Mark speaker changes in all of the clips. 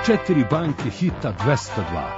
Speaker 1: 4 banke hita 202.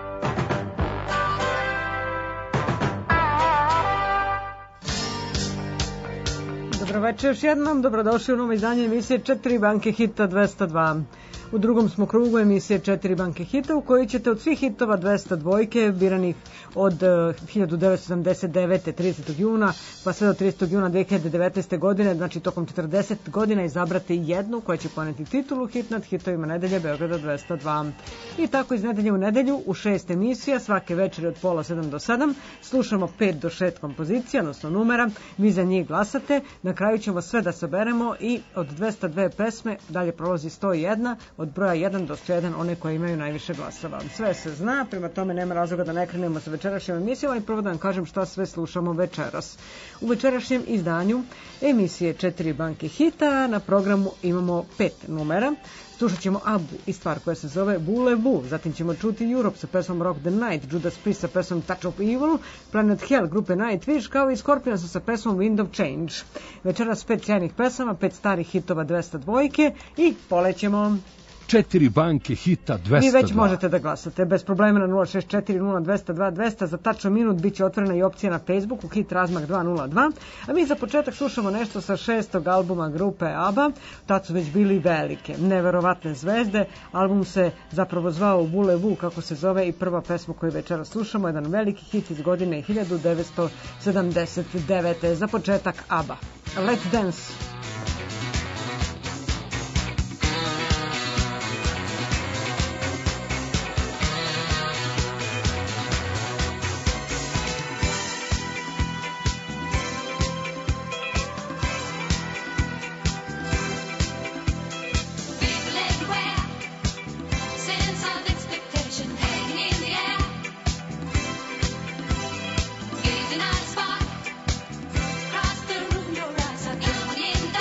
Speaker 2: Dobroveče još jednom, dobrodošli u novo izdanje emisije 4 banke hita 202. U drugom smo krugu emisije 4 banke hita u kojoj ćete od svih hitova 202 biranih od 1979. 30. juna pa sve do 30. juna 2019. godine, znači tokom 40 godina izabrati jednu koja će poneti titulu hit nad hitovima nedelje Beograda 202. I tako iz nedelje u nedelju u 6 emisija svake večeri od pola 7 do 7 slušamo 5 do 6 kompozicija, odnosno numera, vi za njih glasate, na kraju ćemo sve da saberemo i od 202 pesme dalje prolazi 101 od broja 1 do 101 one koje imaju najviše glasova. Sve se zna, prema tome nema razloga da ne krenemo sa večerašnjom emisijom, ali prvo da vam kažem šta sve slušamo večeras. U večerašnjem izdanju emisije 4 banke hita na programu imamo 5 numera. Slušat ćemo Abu i stvar koja se zove Voulez-Vous, zatim ćemo čuti Europe sa pesmom Rock the Night, Judas Priest sa pesmom Touch of Evil, Planet Hell grupe Nightwish, kao i Scorpions sa pesmom Wind of Change. Večeras 5 sjajnih pesama, 5 starih hitova 202 i polećemo.
Speaker 1: 4 banke hita 202.
Speaker 2: Vi već možete da glasate bez problema na 064 0202 200. Za tačno minut bit će otvorena i opcija na Facebooku Hit Razmak 202. A mi za početak slušamo nešto sa 6. albuma grupe ABBA. Tad su već bili velike, neverovatne zvezde. Album se zapravo zvao Voulez-Vous, kako se zove, i prva pesma koju večera slušamo, jedan veliki hit iz godine 1979. Za početak ABBA. Let's Dance.
Speaker 3: In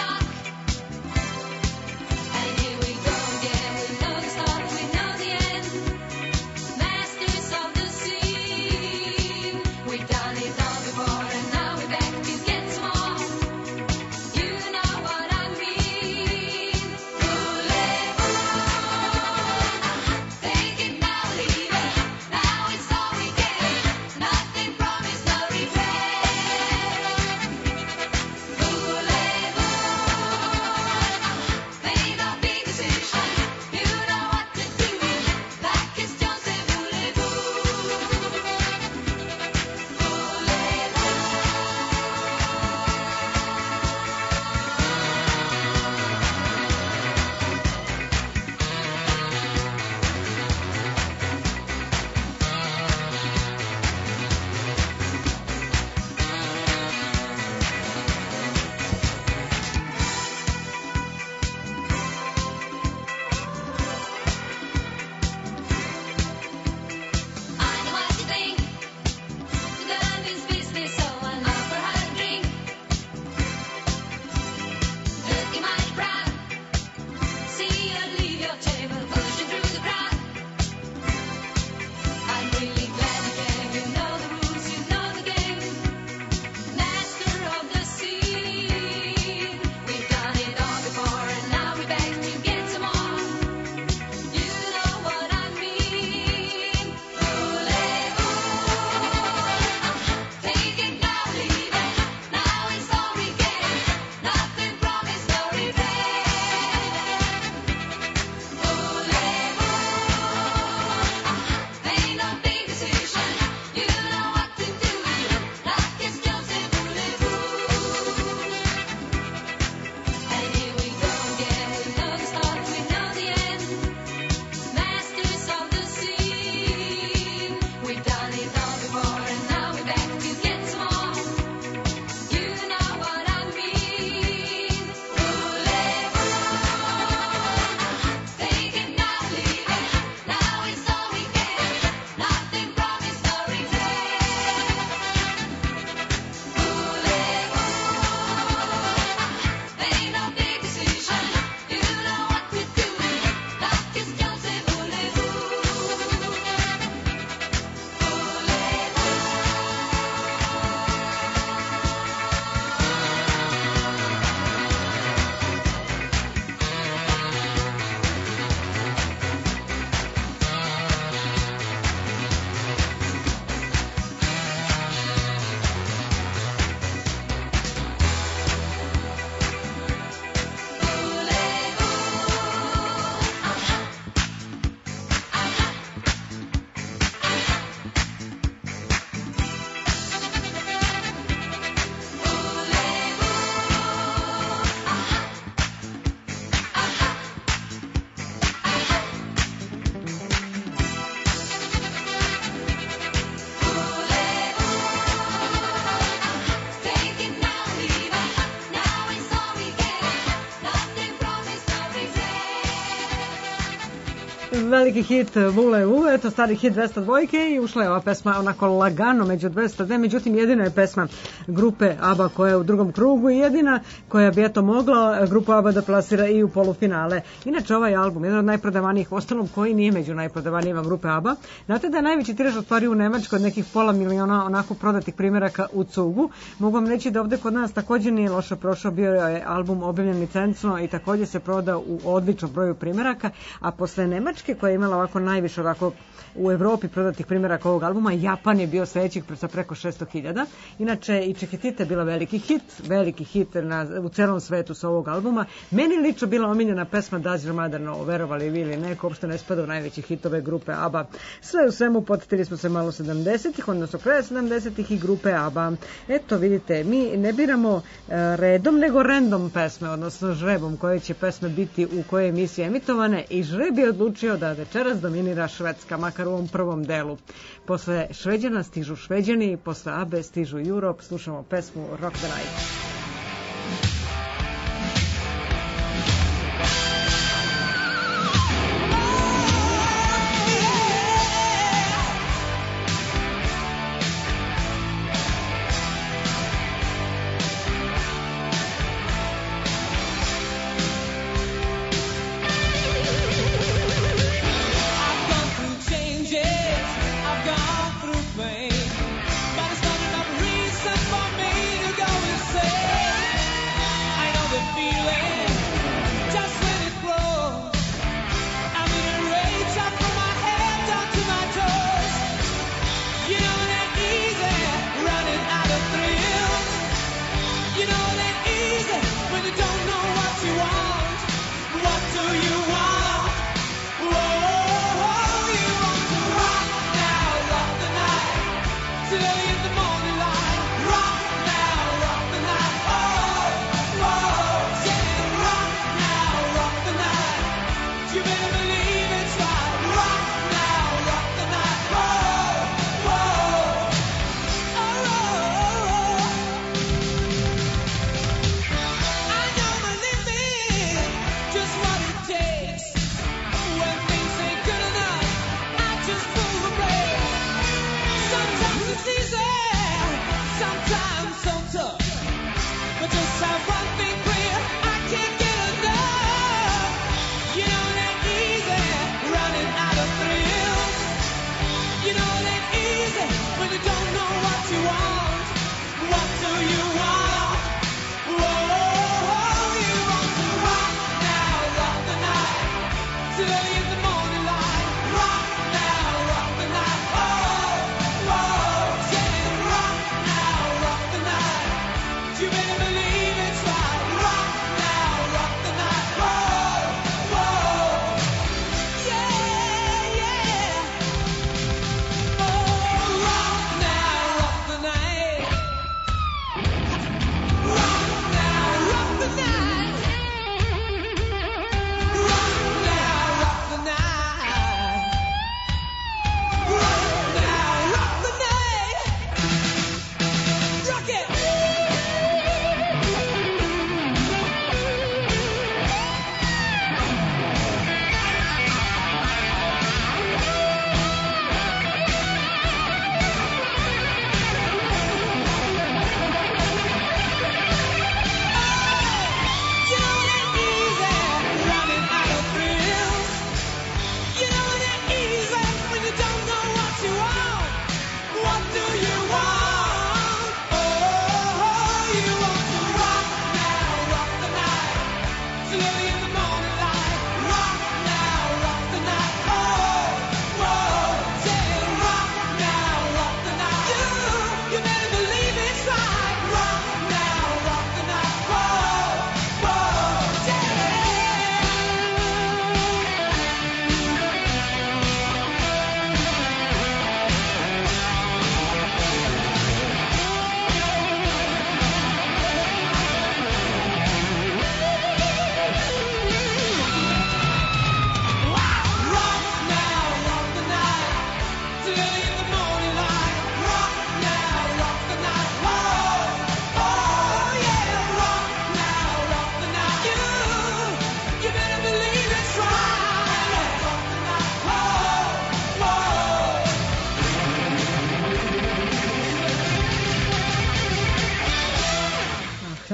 Speaker 2: Veliki hit Vule Uve, to stari hit 202 i ušla je ova pesma onako lagano među 202, međutim jedina je pesma grupe ABBA koja je u drugom krugu i jedina koja bi eto mogla grupu ABBA da plasira i u polufinale. Inače ovaj album, jedan od najprodavanijih, ostalom koji nije među najprodavanijima grupe ABBA. Znate da je najveći tiraž ostvario u Nemačkoj od nekih 500 miliona onako prodatih primjeraka u cugu. Mogu vam reći da ovde kod nas također nije loše prošao, bio je album objavljen licencno i također se prodao u odličnom broju primjeraka, a posle Nemačke koja je imala ovako najviše ovako u Evropi prodatih primjeraka ovog albuma, Japan je bio sledećih sa preko 600.000. Inače i Čekitita je bila veliki hit u celom svetu sa ovog albuma. Meni lično bila omiljena pesma Does Your Mother Know, verovali vi ili neko, uopšte ne spada u najveće hitove grupe ABBA. Sve u svemu potetili smo se malo 70-ih, odnosno kraja 70-ih i grupe ABBA. Eto vidite, mi ne biramo redom, nego random pesme, odnosno žrebom koje će pesme biti u kojoj emisiji emitovane i žreb je odlučio da večeras dominira Švedska, makar u ovom prvom delu. Posle Šveđana stižu Šveđani, posle ABBE stižu Europe, slušamo pesmu Rock the Night.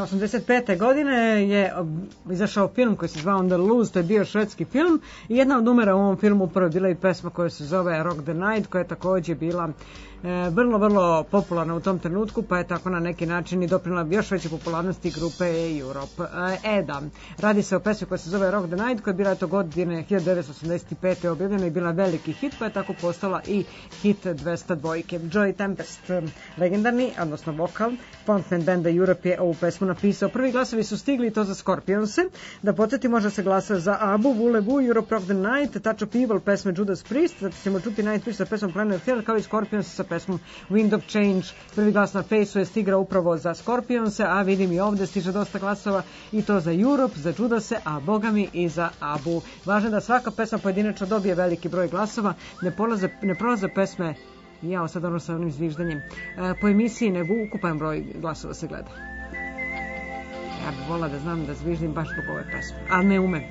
Speaker 2: 85. godine je izašao film koji se zvao On the Loose, to je bio švedski film i jedna od numera u ovom filmu upravo je bila i pesma koja se zove Rock the Night, koja je takođe bila vrlo popularna u tom trenutku, pa je tako na neki način i doprinela još veće popularnosti grupe Europe. Da, radi se o pesmi koja se zove Rock the Night, koja je bila eto godine 1985. objavljena i bila veliki hit, pa je tako postala i hit 202. Joey Tempest, legendarni, odnosno vokal, frontman benda Europe je ovu pesmu napisao. Prvi glasovi su stigli, to za Scorpionse. Da podsjeti, može se glasa za Abu, Vulevu, Europe Rock the Night, Touch of Evil, pesme Judas Priest, zato ćemo čuti Nightwish sa pesmom Planet Hell, kao i Scorpions sa pesmom Wind of Change. Prvi glas na Face-u je stigrao upravo za Scorpionse, a vidim i ovde stiže dosta glasova i to za Europe, za Judase, a bogami i za Abu. Važno je da svaka pesma pojedinačno dobije veliki broj glasova, ne prolaze pesme sad ono sa onim zviždanjem po emisiji, nego ukupan broj glasova se gleda. Ja bih volila da znam da zviždim baš zbog ove pesme, ali ne umem.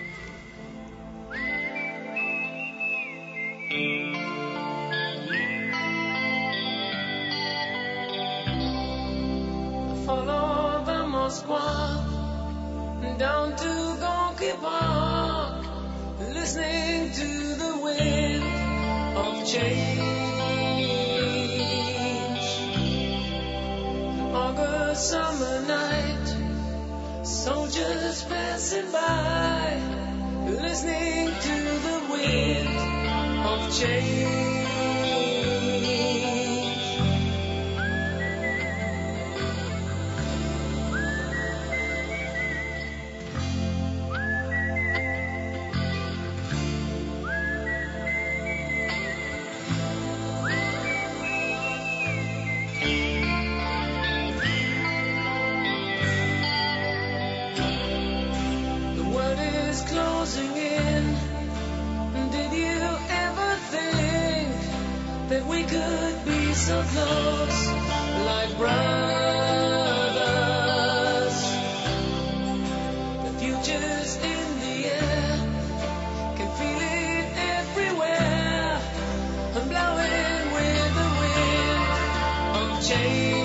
Speaker 3: Follow the Moskva down to Gorky Park, listening to the wind of change. August summer night, soldiers passing by, listening to the wind of change. Closing in. Did you ever think that we could be so close, like brothers? The future's in the air, can feel it everywhere. I'm blowing with the wind of change.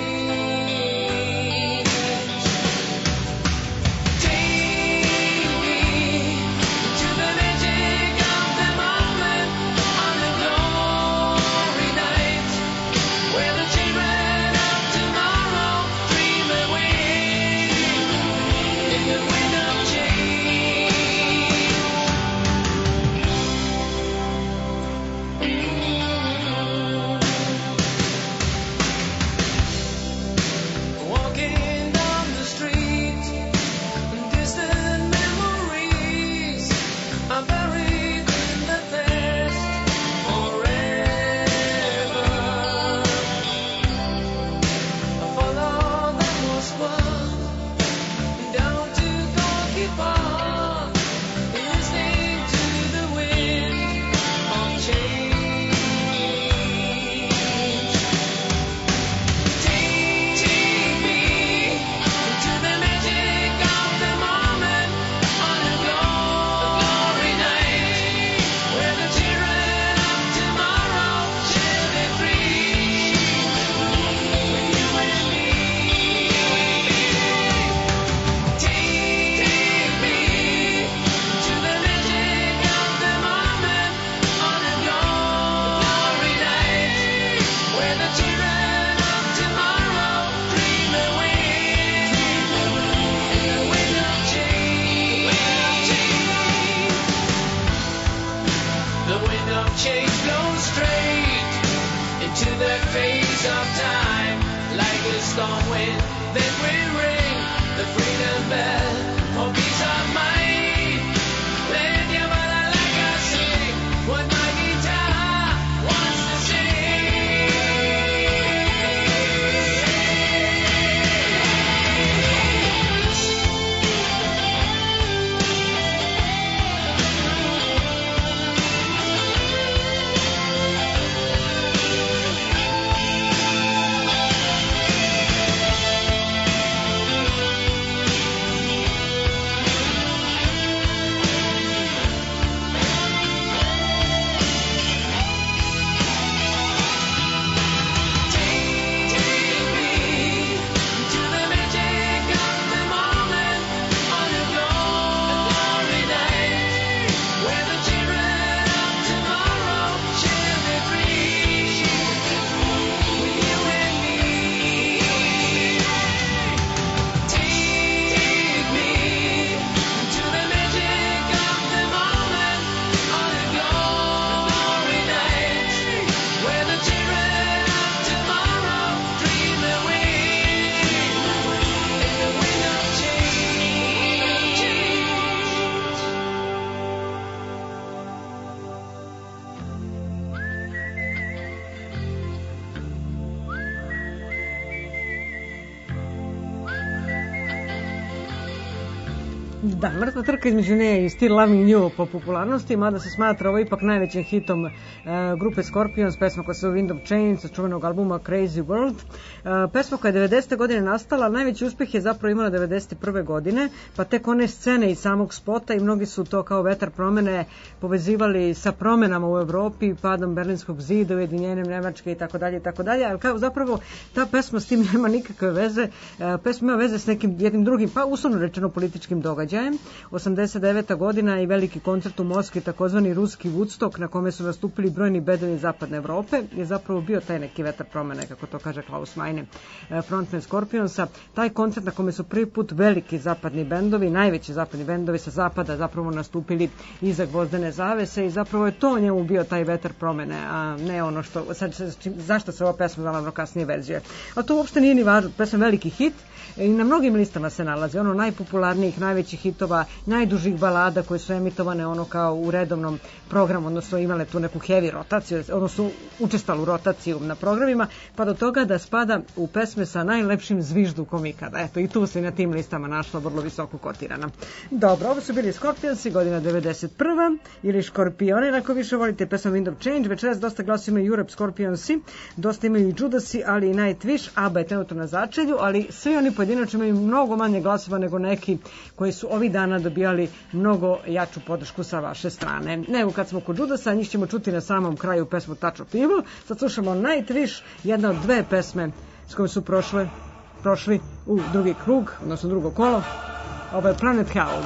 Speaker 2: Da, mrtva trka između nje i Still Loving You po popularnosti, mada se smatra ovo ipak najvećim hitom grupe Scorpions, pesma koja se zove Wind of Change sa čuvenog albuma Crazy World. Pesma koja je 90. godine nastala, najveći uspeh je zapravo imala 91. godine, pa tek one scene iz samog spota i mnogi su to kao vetar promene povezivali sa promenama u Evropi, padom Berlinskog zida, ujedinjenjem Nemačke i tako dalje, ali kao zapravo ta pesma s tim nema nikakve veze. Pesma ima veze s nekim jednim drugim, pa uslovno rečeno političkim događajem. 89. godina i veliki koncert u Moskvi, takozvani ruski Woodstock, na kome su nastupili brojni bedovi zapadne Evrope, je zapravo bio taj neki vetar promene, kako to kaže Klaus Meine, frontman Scorpionsa. Taj koncert na kome su prvi put veliki zapadni bendovi, najveći zapadni bendovi sa zapada zapravo nastupili iza gvozdene zavese i zapravo je to njemu bio taj vetar promene, a ne ono što, sad, zašto se ova pesma naravno kasnije verzuje. A to uopšte nije ni važno, pesma veliki hit i na mnogim listama se nalazi, ono najpopularnijih, najvećih hitova, najdužih balada koje su emitovane ono kao u redovnom programu, odnosno imale tu neku heavy rotaciju, odnosno učestalu rotaciju na programima, pa do toga da spada u pesme sa najlepšim zviždukom ikada. Eto, i tu se na tim listama našla vrlo visoko kotirana. Dobro, ovo su bili Scorpionsi, godina 91. ili Škorpioni, ako više volite pesma Wind of Change. Večeras dosta glasova imaju Europe Scorpionsi, dosta imaju i Judasi, ali i Nightwish, ABBA je trenutno na začelju, ali svi oni pojedinačno imaju mnogo manje glasova nego neki koji su ovih dana dobijali mnogo jaču podršku sa vaše strane. Nego kad smo kod Judasa, njih ćemo čuti na samom kraju pesmu Touch of Evil. Sad slušamo Nightwish, jedna od dve pesme s kojom su prošli u drugi krug, odnosno drugo kolo. Ovo je Planet Hell.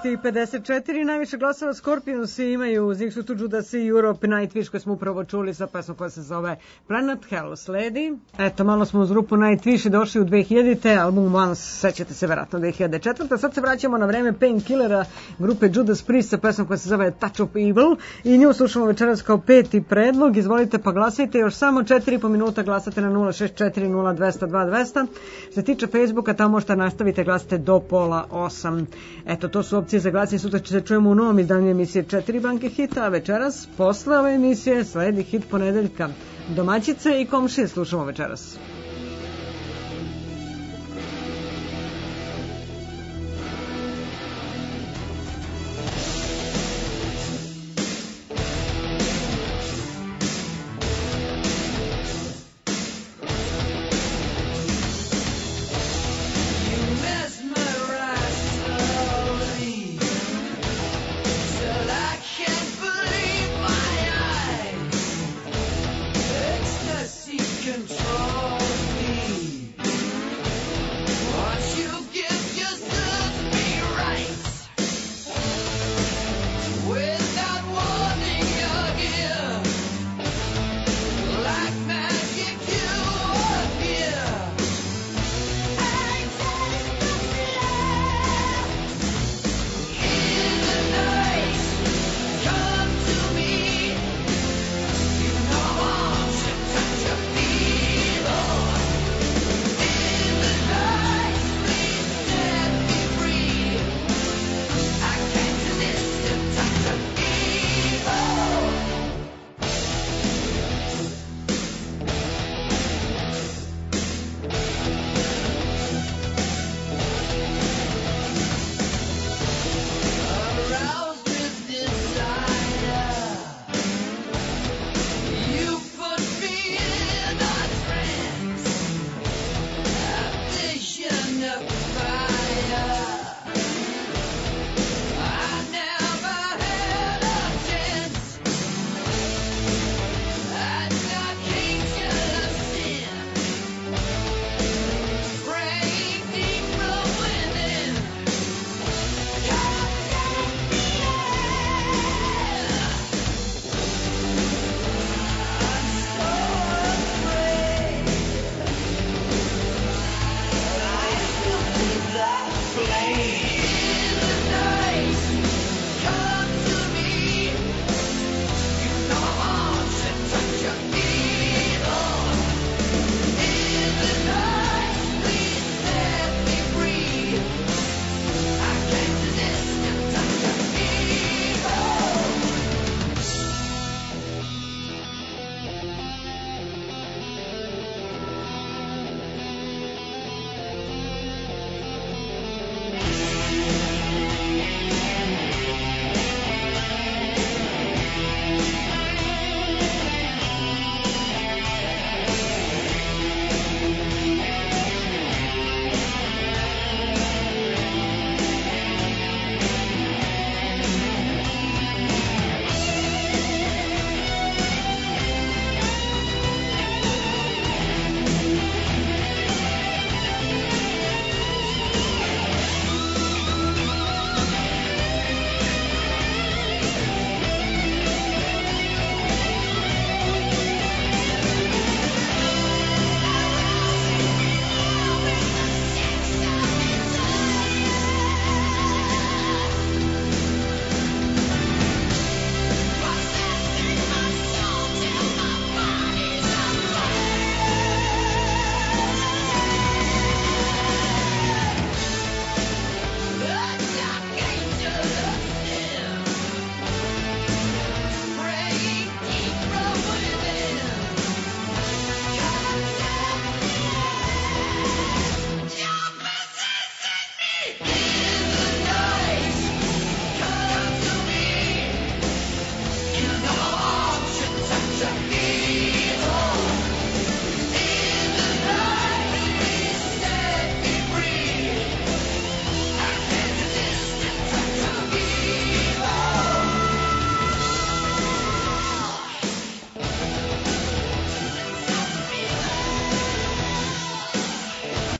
Speaker 2: 14:54, najviše glasova Scorpionsi imaju uz njih su tu Judas i Europe, Nightwish koje smo upravo čuli sa pesmom koja se zove Planet Hell sledi. Eto, malo smo uz grupu Nightwish došli u 2000-te, album Once, sećate se verovatno 2004. Sad se vraćamo na vreme Painkillera grupe Judas Priest sa pesmom koja se zove Touch of Evil i nju slušamo večeras kao peti predlog. Izvolite pa glasajte, još samo 4,5 minuta glasate na 064020202. Što se tiče Facebooka, tamo možete nastavite glasate do 7:30. Eto, to su opcije za glasanje. Sutra će se čujemo u novom izdanju emisije 4 banke hita, a večeras posle ove emisije sledi hit ponedeljka. Domaćice i komšije slušamo večeras.